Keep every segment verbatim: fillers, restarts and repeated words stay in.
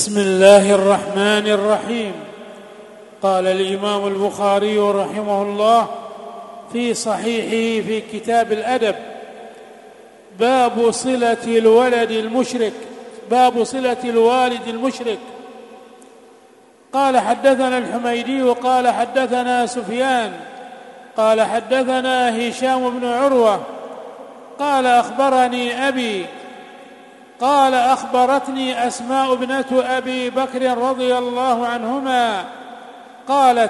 بسم الله الرحمن الرحيم. قال الإمام البخاري رحمه الله في صحيحه في كتاب الأدب: باب صلة الولد المشرك باب صلة الوالد المشرك. قال حدثنا الحميدي وقال حدثنا سفيان قال حدثنا هشام بن عروة قال أخبرني أبي قال أخبرتني أسماء بنت أبي بكر رضي الله عنهما قالت: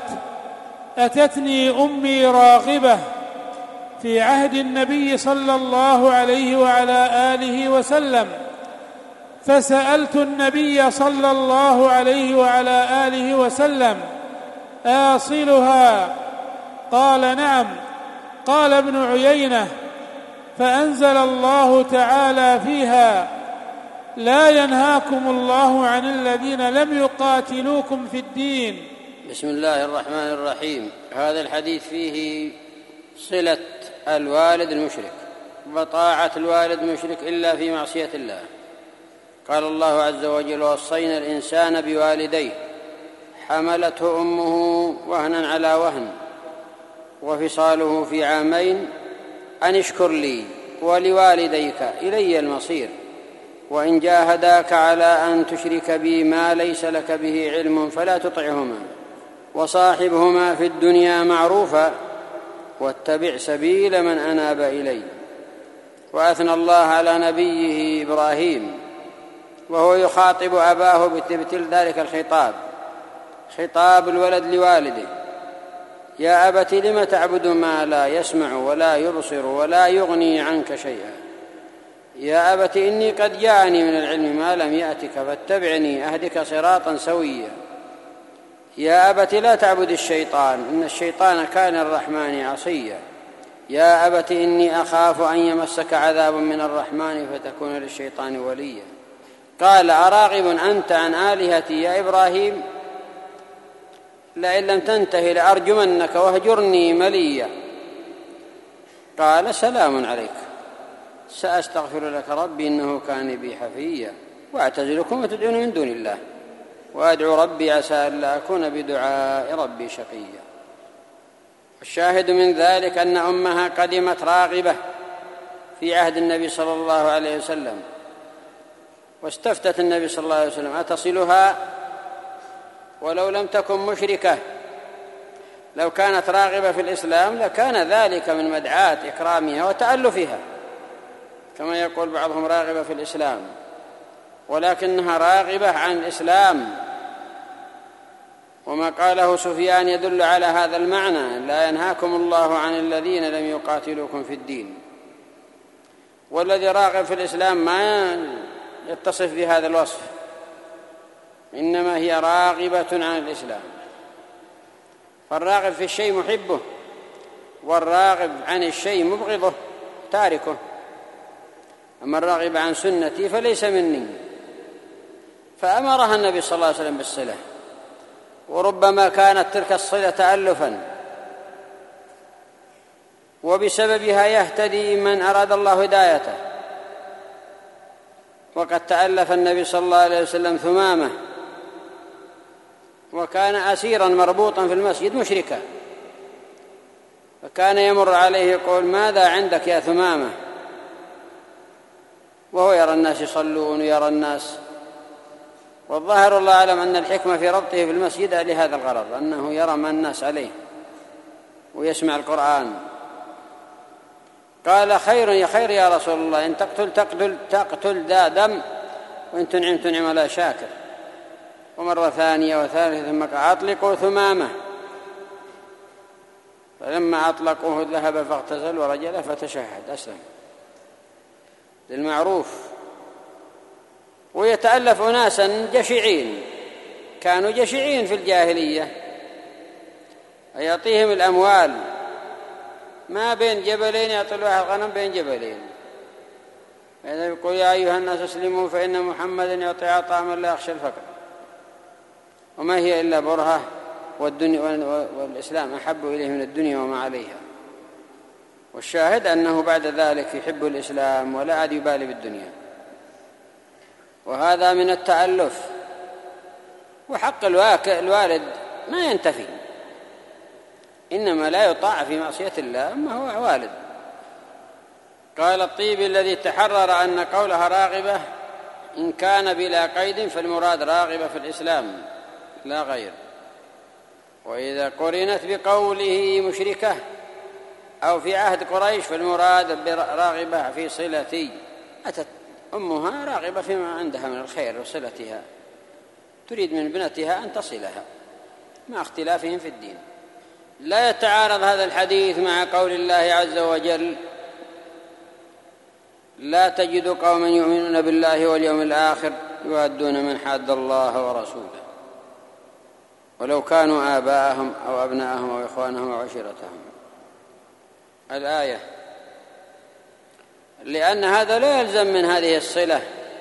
أتتني أمي راغبة في عهد النبي صلى الله عليه وعلى آله وسلم، فسألت النبي صلى الله عليه وعلى آله وسلم: آصلها؟ قال: نعم. قال ابن عيينة: فأنزل الله تعالى فيها: لا ينهاكم الله عن الذين لم يقاتلوكم في الدين. بسم الله الرحمن الرحيم. هذا الحديث فيه صلة الوالد المشرك وطاعة الوالد المشرك إلا في معصية الله. قال الله عز وجل: ووصينا الإنسان بوالديه حملته أمه وهنا على وهن وفصاله في عامين أن اشكر لي ولوالديك إلي المصير، وإن جاهداك على أن تشرك بي ما ليس لك به علم فلا تطعهما، وصاحبهما في الدنيا معروفا، واتبع سبيل من أناب إلي. وأثنى الله على نبيه إبراهيم وهو يخاطب أباه بتبتل ذلك الخطاب، خطاب الولد لوالده: يا أبت لم تعبد ما لا يسمع ولا يبصر ولا يغني عنك شيئا، يا أبت إني قد جاءني من العلم ما لم يأتك فاتبعني أهدك صراطا سويا، يا أبت لا تعبد الشيطان إن الشيطان كان الرحمن عصيا، يا أبت إني أخاف أن يمسك عذاب من الرحمن فتكون للشيطان وليا. قال: أراغب أنت عن آلهتي يا إبراهيم؟ لئن لم تنته لأرجمنك واهجرني مليا. قال: سلام عليك، سأستغفر لك ربي إنه كان بي حفيا، وأعتزلكم وتدعون من دون الله، وأدعو ربي عسى ألا أكون بدعاء ربي شقيا. الشاهد من ذلك أن أمها قدمت راغبة في عهد النبي صلى الله عليه وسلم، واستفتت النبي صلى الله عليه وسلم: أتصلها؟ ولو لم تكن مشركة، لو كانت راغبة في الإسلام لكان ذلك من مدعاة إكرامها وتألفها، كما يقول بعضهم راغبة في الإسلام، ولكنها راغبة عن الإسلام. وما قاله سفيان يدل على هذا المعنى: لا ينهاكم الله عن الذين لم يقاتلوكم في الدين. والذي راغب في الإسلام ما يتصف بهذا الوصف، إنما هي راغبة عن الإسلام. فالراغب في الشيء محبه، والراغب عن الشيء مبغضه تاركه. أما الراغب عن سنتي فليس مني. فأمرها النبي صلى الله عليه وسلم بالصلة، وربما كانت تلك الصلة تألفا، وبسببها يهتدي من أراد الله هدايته. وقد تألف النبي صلى الله عليه وسلم ثمامة، وكان أسيرا مربوطا في المسجد مشركا، فكان يمر عليه يقول: ماذا عندك يا ثمامة؟ وهو يرى الناس يصلون ويرى الناس. والظاهر الله أعلم أن الحكمة في ربطه في المسجد لهذا الغرض، أنه يرى ما الناس عليه ويسمع القرآن. قال: خير يا خير يا رسول الله، إن تقتل تقتل, تقتل ذا دم، وإن تنعم تنعم لا شاكر. ومرة ثانية وثالثة ثم قال: أطلقوا ثمامة. فلما أطلقوه ذهب فاغتسل ورجل فتشهد أسلم للمعروف. ويتألف أناسا جشعين، كانوا جشعين في الجاهلية، يعطيهم الأموال ما بين جبلين، يعطي الواحد غنم بين جبلين، إذا يقول: يا أيها الناس اسلموا فإن محمدا يعطي عطاء من لا يخشى الفقر. وما هي إلا برهة، والدنيا والإسلام أحب إليه من الدنيا وما عليها. والشاهد أنه بعد ذلك يحب الإسلام ولا عاد يبالي بالدنيا. وهذا من التألف وحق الوالد ما ينتفي، إنما لا يطاع في معصية الله، أما هو والد. قال الطيبي الذي تحرر أن قولها راغبة إن كان بلا قيد فالمراد راغبة في الإسلام لا غير، وإذا قرنت بقوله مشركة أو في عهد قريش فالمراد راغبة في صلتي، أتت أمها راغبة فيما عندها من الخير وصلتها، تريد من ابنتها أن تصلها مع اختلافهم في الدين. لا يتعارض هذا الحديث مع قول الله عز وجل: لا تجد قوما يؤمنون بالله واليوم الآخر يوادون من حاد الله ورسوله ولو كانوا آباءهم أو أبناءهم أو إخوانهم أو عشيرتهم. الآية، لأن هذا لا يلزم من هذه الصلة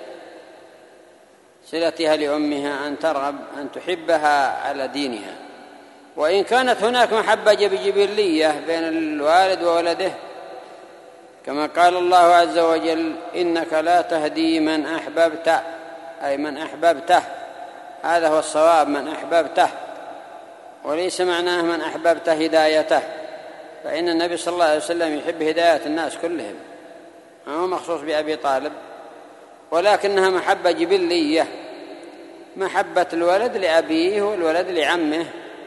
صلتها لأمها أن ترغب أن تحبها على دينها، وإن كانت هناك محبة جبلية بين الوالد وولده، كما قال الله عز وجل: إنك لا تهدي من أحببت، أي من أحببته، هذا هو الصواب، من أحببته، وليس معناه من أحببت هدايته، فإن النبي صلى الله عليه وسلم يحب هداية الناس كلهم، ما هو مخصوص بأبي طالب، ولكنها محبة جبلية، محبة الولد لأبيه والولد لعمه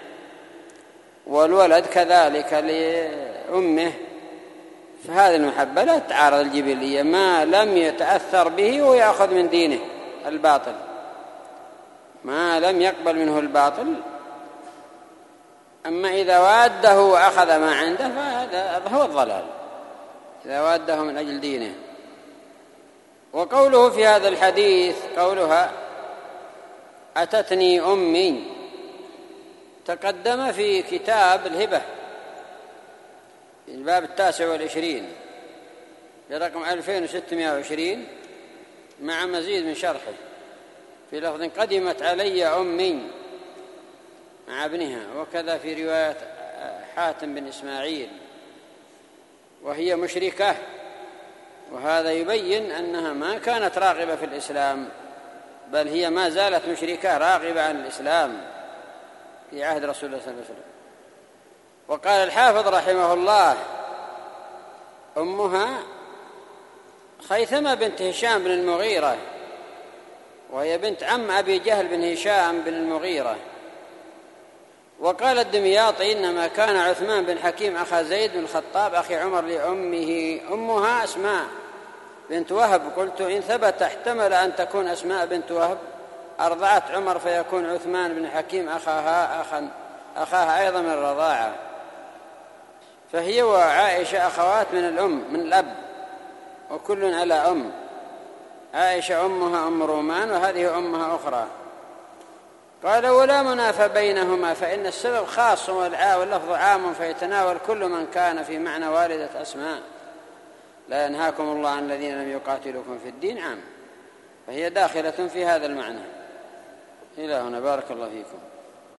والولد كذلك لأمه، فهذه المحبة لا تعارض الجبلية ما لم يتأثر به ويأخذ من دينه الباطل، ما لم يقبل منه الباطل. أما إذا واده وأخذ ما عنده فهذا هو الضلال، إذا واده من أجل دينه. وقوله في هذا الحديث قولها أتتني أمي تقدم في كتاب الهبة الباب التاسع والعشرين برقم ألفين وستمائة وعشرين مع مزيد من شرحه في لفظ قدمت علي أمي مع ابنها، وكذا في رواية حاتم بن إسماعيل وهي مشركة، وهذا يبين أنها ما كانت راغبة في الإسلام، بل هي ما زالت مشركة راغبة عن الإسلام في عهد رسول الله صلى الله عليه وسلم. وقال الحافظ رحمه الله: أمها خيثمة بنت هشام بن المغيرة، وهي بنت عم أبي جهل بن هشام بن المغيرة. وقال الدمياطي: إنما كان عثمان بن حكيم أخا زيد بن الخطاب أخي عمر لأمه أمها أسماء بنت وهب. قلت: إن ثبت احتمل أن تكون أسماء بنت وهب أرضعت عمر فيكون عثمان بن حكيم أخاها أخا أخاها أيضا من الرضاعة، فهي وعائشة أخوات من الأم من الأب، وكل على أم. عائشة أمها أم رومان وهذه أمها أخرى. قال: ولا منافى بينهما، فإن السبب خاص واللفظ عام فيتناول كل من كان في معنى والدة أسماء. لا ينهاكم الله عن الذين لم يقاتلوكم في الدين عام، فهي داخلة في هذا المعنى. إلى هنا، بارك الله فيكم.